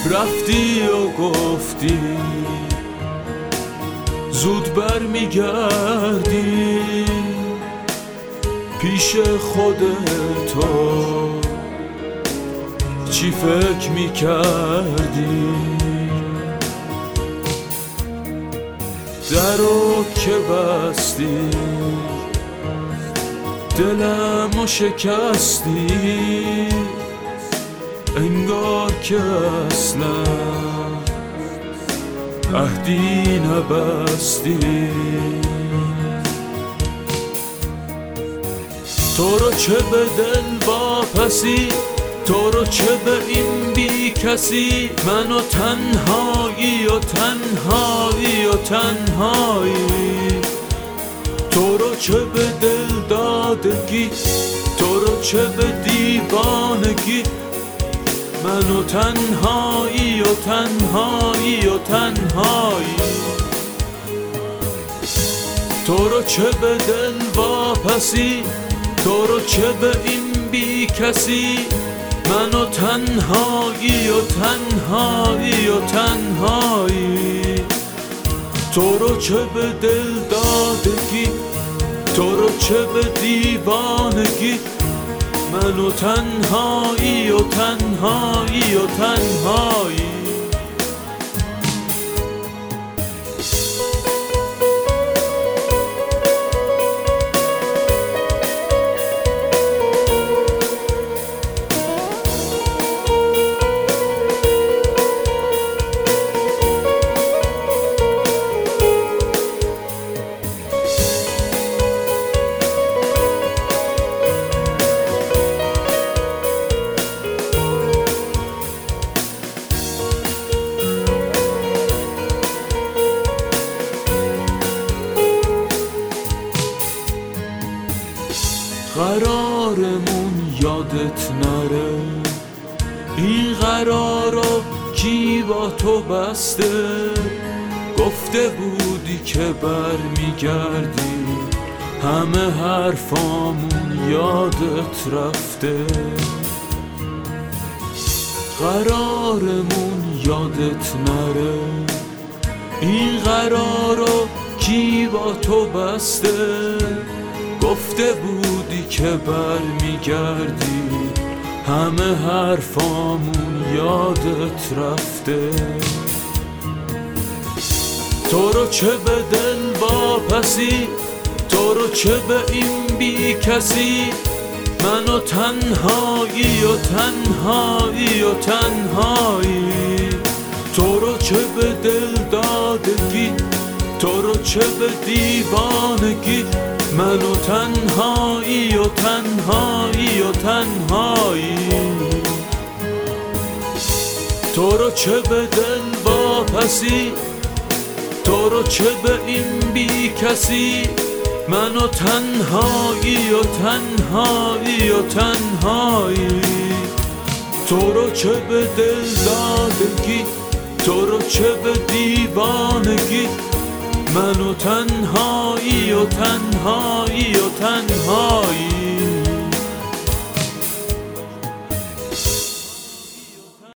رفتی و گفتی زود برمیگردی پیش خودتو، چی فکر میکردی؟ درو که بستی دلمو شکستی، انگار که اصلا عهدی نبستی. تو رو چه به دل واپسی، تو رو چه به این بی کسی، من و تنهایی و تنهایی و تنهایی. تو رو چه به دل دادگی، تو رو چه به دیوانگی، من و تنهایی و تنهایی و تنهایی. تو رو چه به دل واپسی، تو رو چه به این بی کسی، من و تنهایی و تنهایی و تنهایی. تو رو چه به دل دادگی، تو رو چه به دیوانگی، من و تنهایی و تنهایی و تنهایی. قرارمون یادت نره، این قرارو کی با تو بسته؟ گفته بودی که برمیگردی، همه حرفامون یادت رفته. قرارمون یادت نره، این قرارو کی با تو بسته؟ گفته بودی که برمیگردی، همه حرفامون یادت رفته. تو رو چه به دل واپسی، تو رو چه به این بی کسی، من و تنهایی و تنهایی و تنهایی. تو رو چه به دل دادگی، تو رو چه به دیوانگی، من و تنهایی و تنهایی و تنهایی. تو رو چه به دل واپسی، تو رو چه به این بی کسی، من و تنهایی و تنهایی و تنهایی. تو رو چه به دل دادگی، تو رو چه به دیوانگی، من و تنهایی و تنهایی و تنهایی.